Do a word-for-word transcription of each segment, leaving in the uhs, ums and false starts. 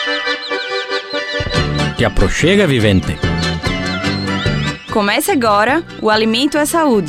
Te aproxega, vivente. Comece agora o Alimento é Saúde.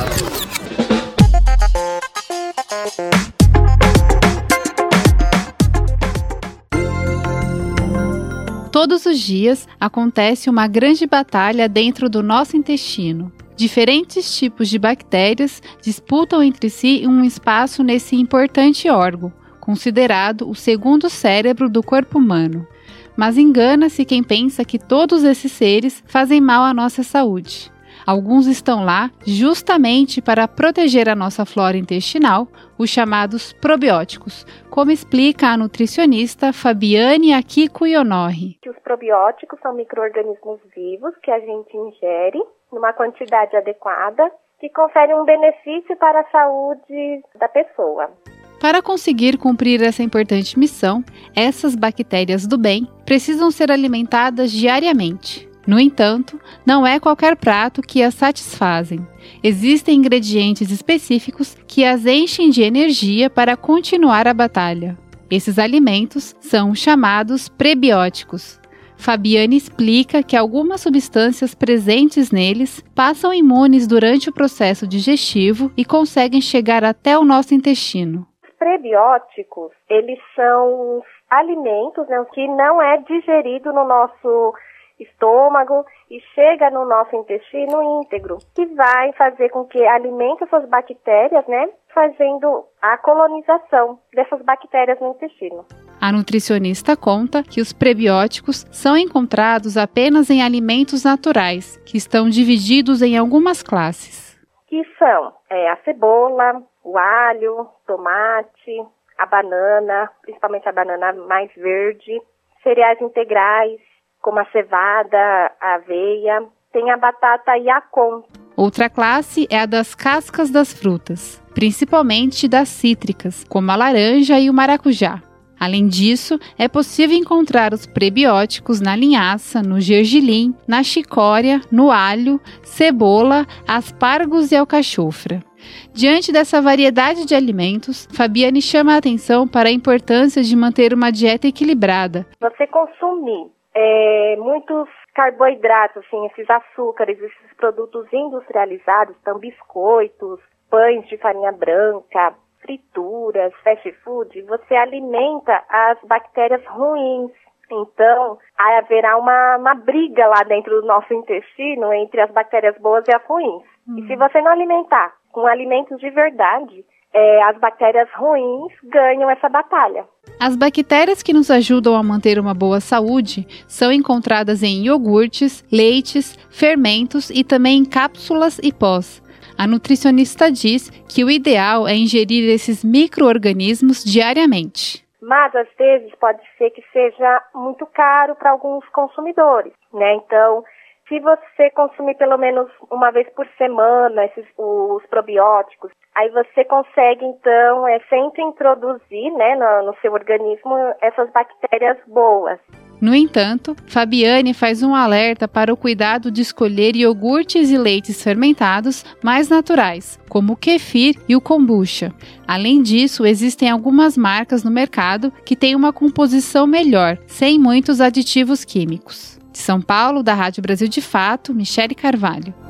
Todos os dias acontece uma grande batalha dentro do nosso intestino. Diferentes tipos de bactérias disputam entre si um espaço nesse importante órgão, considerado o segundo cérebro do corpo humano. Mas engana-se quem pensa que todos esses seres fazem mal à nossa saúde. Alguns estão lá justamente para proteger a nossa flora intestinal, os chamados probióticos, como explica a nutricionista Fabiane Akiko Ionorri. Os probióticos são micro-organismos vivos que a gente ingere numa quantidade adequada que conferem um benefício para a saúde da pessoa. Para conseguir cumprir essa importante missão, essas bactérias do bem precisam ser alimentadas diariamente. No entanto, não é qualquer prato que as satisfazem. Existem ingredientes específicos que as enchem de energia para continuar a batalha. Esses alimentos são os chamados prebióticos. Fabiane explica que algumas substâncias presentes neles passam imunes durante o processo digestivo e conseguem chegar até o nosso intestino. Prebióticos, eles são alimentos, né, que não é digerido no nosso estômago e chega no nosso intestino íntegro, que vai fazer com que alimente essas bactérias, né, fazendo a colonização dessas bactérias no intestino. A nutricionista conta que os prebióticos são encontrados apenas em alimentos naturais, que estão divididos em algumas classes. Que são é, a cebola, o alho, tomate, a banana, principalmente a banana mais verde, cereais integrais, como a cevada, a aveia, tem a batata yacon. Outra classe é a das cascas das frutas, principalmente das cítricas, como a laranja e o maracujá. Além disso, é possível encontrar os prebióticos na linhaça, no gergelim, na chicória, no alho, cebola, aspargos e alcachofra. Diante dessa variedade de alimentos, Fabiane chama a atenção para a importância de manter uma dieta equilibrada. Você consumir é, muitos carboidratos, assim, esses açúcares, esses produtos industrializados, então biscoitos, pães de farinha branca, frituras, fast food, você alimenta as bactérias ruins. Então, haverá uma, uma briga lá dentro do nosso intestino entre as bactérias boas e as ruins. Hum. E se você não alimentar com alimentos de verdade, é, as bactérias ruins ganham essa batalha. As bactérias que nos ajudam a manter uma boa saúde são encontradas em iogurtes, leites, fermentos e também em cápsulas e pós. A nutricionista diz que o ideal é ingerir esses micro-organismos diariamente. Mas, às vezes, pode ser que seja muito caro para alguns consumidores, né? Então, se você consumir pelo menos uma vez por semana esses, os probióticos, aí você consegue, então, é, sempre introduzir, né, no, no seu organismo essas bactérias boas. No entanto, Fabiane faz um alerta para o cuidado de escolher iogurtes e leites fermentados mais naturais, como o kefir e o kombucha. Além disso, existem algumas marcas no mercado que têm uma composição melhor, sem muitos aditivos químicos. De São Paulo, da Rádio Brasil de Fato, Michele Carvalho.